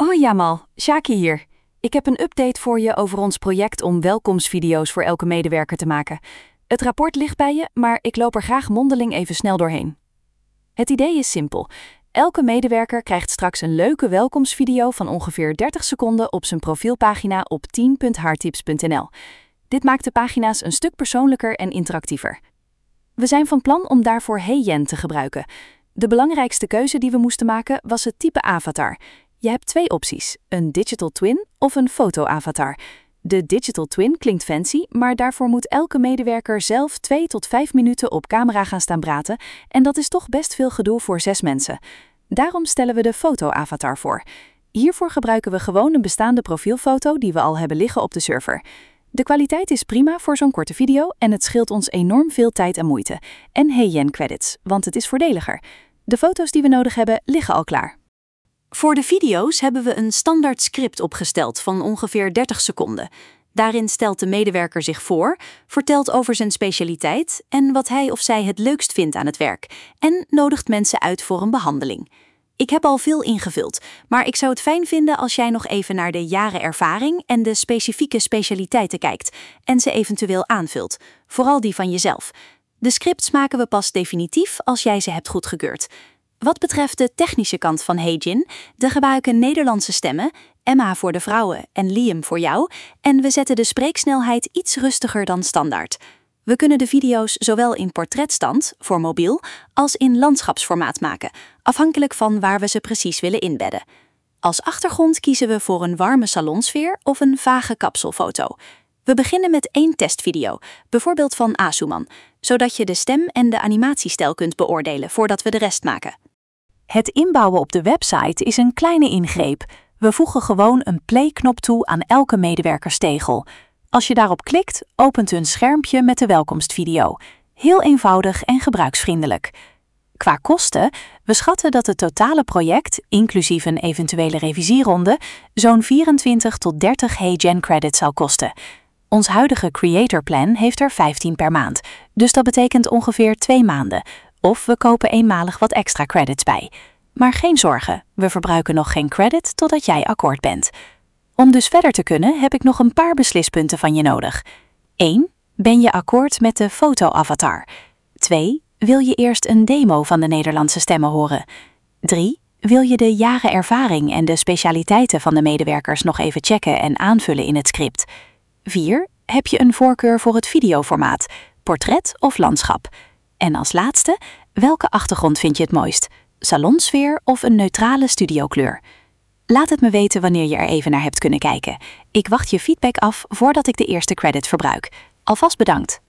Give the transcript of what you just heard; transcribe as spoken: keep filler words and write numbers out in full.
Hoi Jamal, Shaki hier. Ik heb een update voor je over ons project om welkomstvideo's voor elke medewerker te maken. Het rapport ligt bij je, maar ik loop er graag mondeling even snel doorheen. Het idee is simpel. Elke medewerker krijgt straks een leuke welkomstvideo van ongeveer dertig seconden op zijn profielpagina op team punt haartips punt n l. Dit maakt de pagina's een stuk persoonlijker en interactiever. We zijn van plan om daarvoor HeyGen te gebruiken. De belangrijkste keuze die we moesten maken was het type avatar. Je hebt twee opties, een digital twin of een foto-avatar. De digital twin klinkt fancy, maar daarvoor moet elke medewerker zelf twee tot vijf minuten op camera gaan staan praten en dat is toch best veel gedoe voor zes mensen. Daarom stellen we de foto-avatar voor. Hiervoor gebruiken we gewoon een bestaande profielfoto die we al hebben liggen op de server. De kwaliteit is prima voor zo'n korte video en het scheelt ons enorm veel tijd en moeite. En HeyGen credits, want het is voordeliger. De foto's die we nodig hebben liggen al klaar. Voor de video's hebben we een standaard script opgesteld van ongeveer dertig seconden. Daarin stelt de medewerker zich voor, vertelt over zijn specialiteit en wat hij of zij het leukst vindt aan het werk en nodigt mensen uit voor een behandeling. Ik heb al veel ingevuld, maar ik zou het fijn vinden als jij nog even naar de jaren ervaring en de specifieke specialiteiten kijkt en ze eventueel aanvult, vooral die van jezelf. De scripts maken we pas definitief als jij ze hebt goedgekeurd. Wat betreft de technische kant van HeyGen, we gebruiken Nederlandse stemmen, Emma voor de vrouwen en Liam voor jou, en we zetten de spreeksnelheid iets rustiger dan standaard. We kunnen de video's zowel in portretstand, voor mobiel, als in landschapsformaat maken, afhankelijk van waar we ze precies willen inbedden. Als achtergrond kiezen we voor een warme salonsfeer of een vage kapselfoto. We beginnen met één testvideo, bijvoorbeeld van Asuman, zodat je de stem en de animatiestijl kunt beoordelen voordat we de rest maken. Het inbouwen op de website is een kleine ingreep. We voegen gewoon een play-knop toe aan elke medewerkerstegel. Als je daarop klikt, opent een schermpje met de welkomstvideo. Heel eenvoudig en gebruiksvriendelijk. Qua kosten, we schatten dat het totale project, inclusief een eventuele revisieronde, zo'n vierentwintig tot dertig HeyGen credits zal kosten. Ons huidige Creator Plan heeft er vijftien per maand, dus dat betekent ongeveer twee maanden. Of we kopen eenmalig wat extra credits bij. Maar geen zorgen, we verbruiken nog geen credit totdat jij akkoord bent. Om dus verder te kunnen heb ik nog een paar beslispunten van je nodig. één. Ben je akkoord met de foto-avatar? twee. Wil je eerst een demo van de Nederlandse stemmen horen? drie. Wil je de jaren ervaring en de specialiteiten van de medewerkers nog even checken en aanvullen in het script? vier. Heb je een voorkeur voor het videoformaat, portret of landschap? En als laatste, welke achtergrond vind je het mooist? Salonsfeer of een neutrale studiokleur? Laat het me weten wanneer je er even naar hebt kunnen kijken. Ik wacht je feedback af voordat ik de eerste credit verbruik. Alvast bedankt.